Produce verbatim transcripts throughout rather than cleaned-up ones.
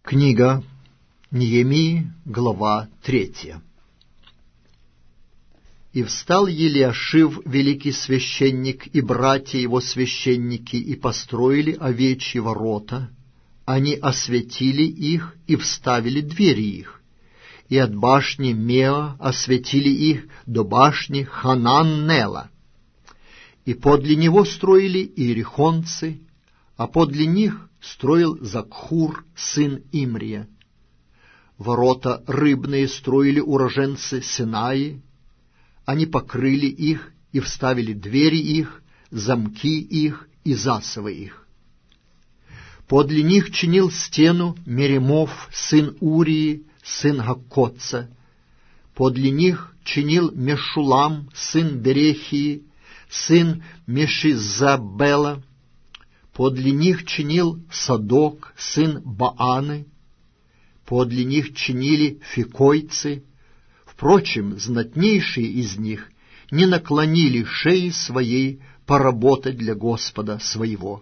Книга Неемии, глава третья. «И встал Елиашив, великий священник, и братья его священники, и построили овечьи ворота. Они осветили их и вставили двери их, и от башни Меа осветили их до башни Хананнела. И подле него строили иерихонцы, а подле них строил Закхур, сын Имрия. Ворота рыбные строили уроженцы Синаи. Они покрыли их и вставили двери их, замки их и засовы их. Подле них чинил стену Меремов, сын Урии, сын Гаккотца. Подле них чинил Мешулам, сын Берехии, сын Мешизабела. Подле них чинил Садок, сын Бааны. Подле них чинили фикойцы. Впрочем, знатнейшие из них не наклонили шеи своей поработать для Господа своего.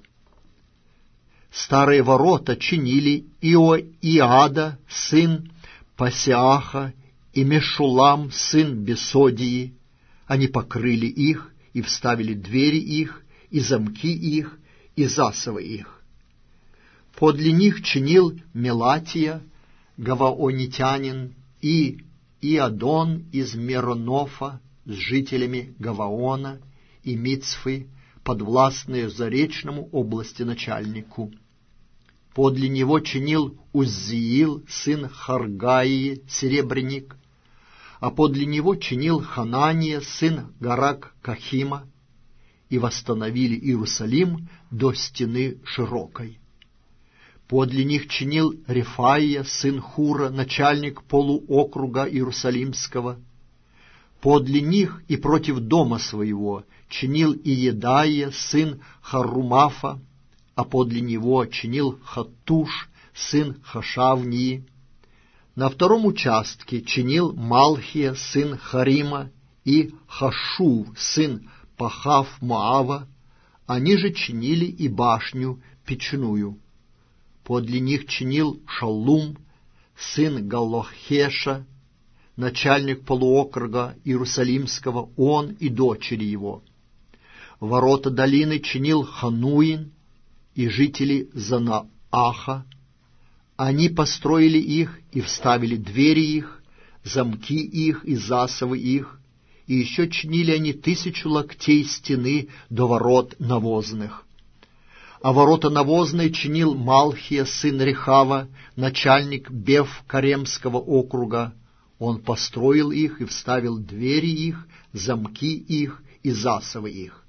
Старые ворота чинили Иоиада, сын Пасиаха, и Мешулам, сын Бесодии. Они покрыли их и вставили двери их, и замки их, и засовы их. Подле них чинил Мелатия, гаваонитянин, и Иадон из Меронофа с жителями Гаваона и Мицфы, подвластные заречному области начальнику. Подле него чинил Уззиил, сын Харгаии, серебряник, а подле него чинил Ханания, сын Гарак-Кахима, и восстановили Иерусалим до стены широкой. Подле них чинил Рефаия, сын Хура, начальник полуокруга Иерусалимского. Подле них и против дома своего чинил Иедаия, сын Харумафа, а подле него чинил Хаттуш, сын Хашавнии. На втором участке чинил Малхия, сын Харима, и Хашув, сын Пахав-Моава. Они же чинили и башню печную. Подле них чинил Шаллум, сын Галлохеша, начальник полуокруга Иерусалимского, он и дочери его. Ворота долины чинил Хануин и жители Занааха. Они построили их и вставили двери их, замки их и засовы их, и еще чинили они тысячу локтей стены до ворот навозных. А ворота навозные чинил Малхия, сын Рехава, начальник Бев-Каремского округа. Он построил их и вставил двери их, замки их и засовы их.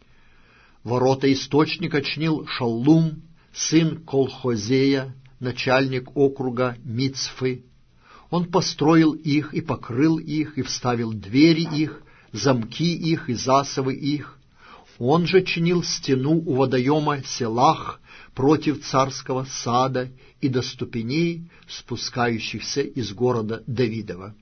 Ворота источника чинил Шаллум, сын Колхозея, начальник округа Мицфы. Он построил их и покрыл их, и вставил двери их, замки их и засовы их. Он же чинил стену у водоема Селах против царского сада и до ступеней, спускающихся из города Давидова.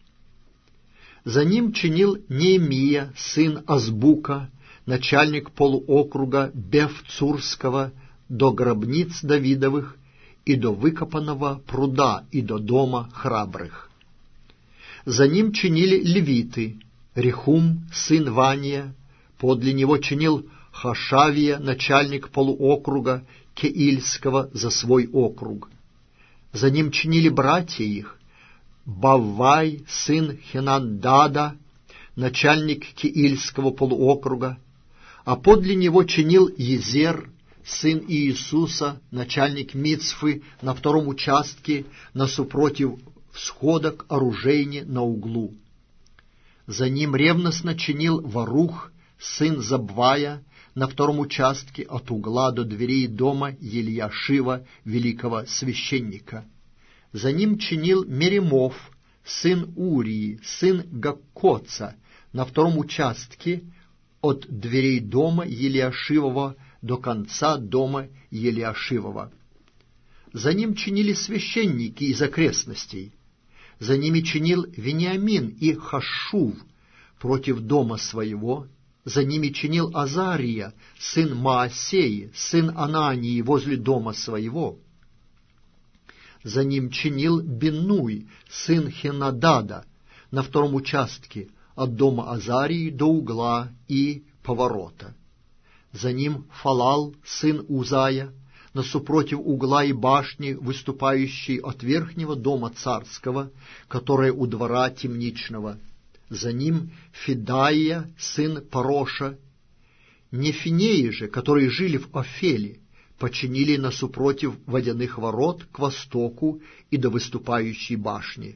За ним чинил Неемия, сын Азбука, начальник полуокруга Бефцурского, до гробниц Давидовых, и до выкопанного пруда, и до дома храбрых. За ним чинили левиты, Рехум, сын Вания, подле него чинил Хашавия, начальник полуокруга Кеильского, за свой округ. За ним чинили братья их, Баввай, сын Хенандада, начальник Кеильского полуокруга, а подле него чинил Езер, сын Иисуса, начальник Мицфы, на втором участке, насупротив всхода к оружейне на углу. За ним ревностно чинил Варух, сын Забвая, на втором участке от угла до дверей дома Елиашива, великого священника. За ним чинил Меремов, сын Урии, сын Гаккотца, на втором участке от дверей дома Елиашивова до конца дома Елиашивова. За ним чинили священники из окрестностей. За ними чинил Вениамин и Хашув против дома своего. За ними чинил Азария, сын Маасеи, сын Анании, возле дома своего. За ним чинил Биннуй, сын Хенадада, на втором участке от дома Азарии до угла и поворота. За ним Фалал, сын Узая, насупротив угла и башни, выступающей от верхнего дома царского, которая у двора темничного. За ним Федаия, сын Пароша. Нефинеи же, которые жили в Офеле, починили насупротив водяных ворот к востоку и до выступающей башни.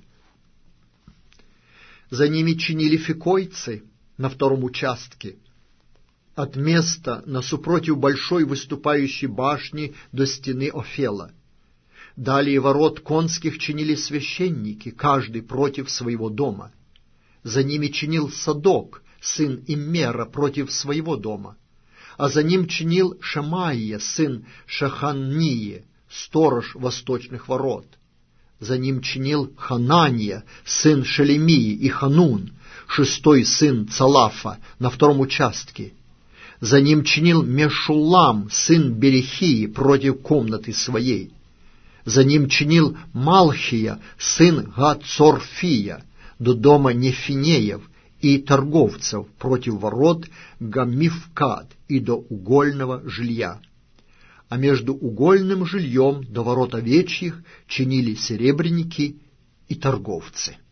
За ними чинили фикойцы на втором участке, от места насупротив большой выступающей башни до стены Офела. Далее ворот конских чинили священники, каждый против своего дома. За ними чинил Садок, сын Иммера, против своего дома. А за ним чинил Шамаия, сын Шаханнии, сторож восточных ворот. За ним чинил Ханания, сын Шелемии, и Ханун, шестой сын Цалафа, на втором участке. За ним чинил Мешулам, сын Берехии, против комнаты своей. За ним чинил Малхия, сын Гацорфия, до дома Нефинеев и торговцев, против ворот Гаммифкад и до угольного жилья. А между угольным жильем до ворот овечьих чинили серебряники и торговцы.